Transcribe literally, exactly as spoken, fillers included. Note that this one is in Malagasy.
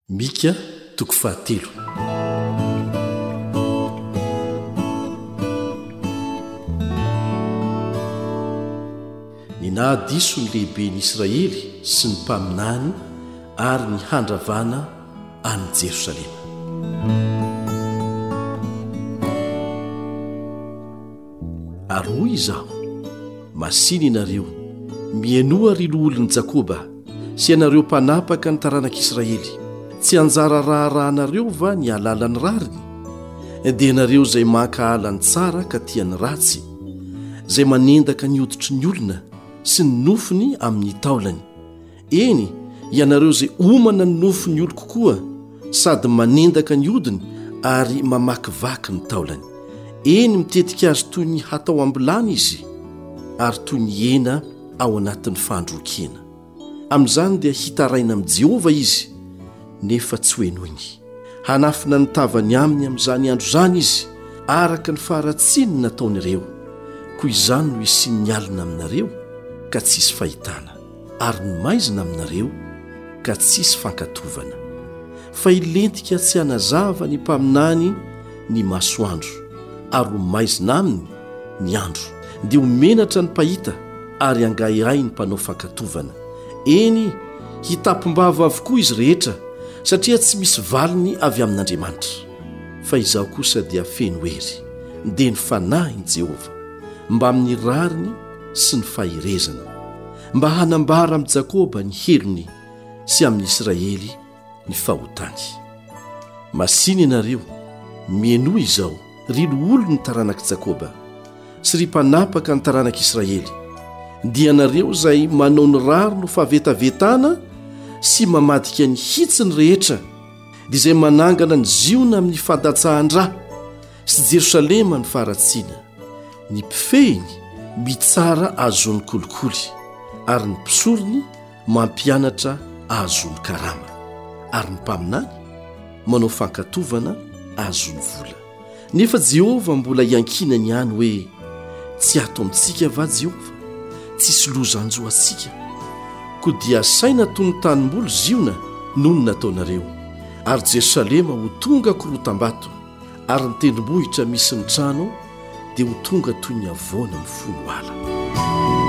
Mika toko fahatelo. Ny nahadiso ny lehiben'i Israely sy ny mpaminany ary ny handravana any Jerosalema. Ary hoy izaho, masiny ianareo, mienoa rilo olon'i Jakoba sy ianareo mpanapaka ny taranak'Israely. Tsy anjara raharahanaareo va ny alalany rariny? Dia ianareo izay maka alany tsara ka tiany ratsy, izay manendaka ny hoditry ny olona sy ny nofiny amin'ny taolany. Eny, ianareo izay omana ny nofiny olo kokoa, sady manendaka ny hodiny ary mamakivaky ny taolany. Eny, mitetika azy toy ny hatao ambilany izy, ary toy ny hena ao anatin'ny fandrokiana. Amin'izany dia hitaraina amin'i Jehova izy, nefa tsy hoenoiny. Hanafina ny tavany aminy amin'izany andro zany izy, araka ny faharatsiny nataony ireo. Koa izany no isiany alina aminareo ka tsisy fahitana, ary ny maizina aminareo ka tsisy fankatovana. Fa ilentika tsy hanazava ny mpaminany ny masoandro, ary ho maizina aminy ny andro, dia homenatra ny pahita ary angaihay ny mpanao fankatovana. Eny, hitapom-bava avokoa izy rehetra, satria tsy misy valiny avy amin'Andriamanitra. Fa izaho kosa dia feno hery, dia ny fanahiny Jehova, mba amin'ny rariny sy ny fahirezana, mba hanambara amin'ny Jakoba ny helony sy amin'ny Israely ny fahotany. Masiny ianareo, mienoa izaho, rilo olony ny taranak'i Jakoba sy ry mpanapaka ny taranak'Israely. Dia ianareo izay manao ny raro no fahavetavetana sy mamadika ny hitsiny rehetra, dia izay manangana ny ziona amin'ny fandatsahan-dra sy Jerosalema ny faharatsiana. Ny mpifehiny mitsara azony kolikoly, ary ny mpisorony mampianatra azony karama, ary ny mpaminany manao fankatovana azony vola. Nefa Jehova mbola iankinany ihany hoe, tsy ato amintsika va Jehova? Tsisy lozanjo antsika? Koa dia saina toy ny tanimboly ziona noho ny nataonareo, ary Jerosalema ho tonga korotam-bato, ary ny tendrombohitra misy ny trano dia ho tonga toy ny avoana amin'ny folo ala.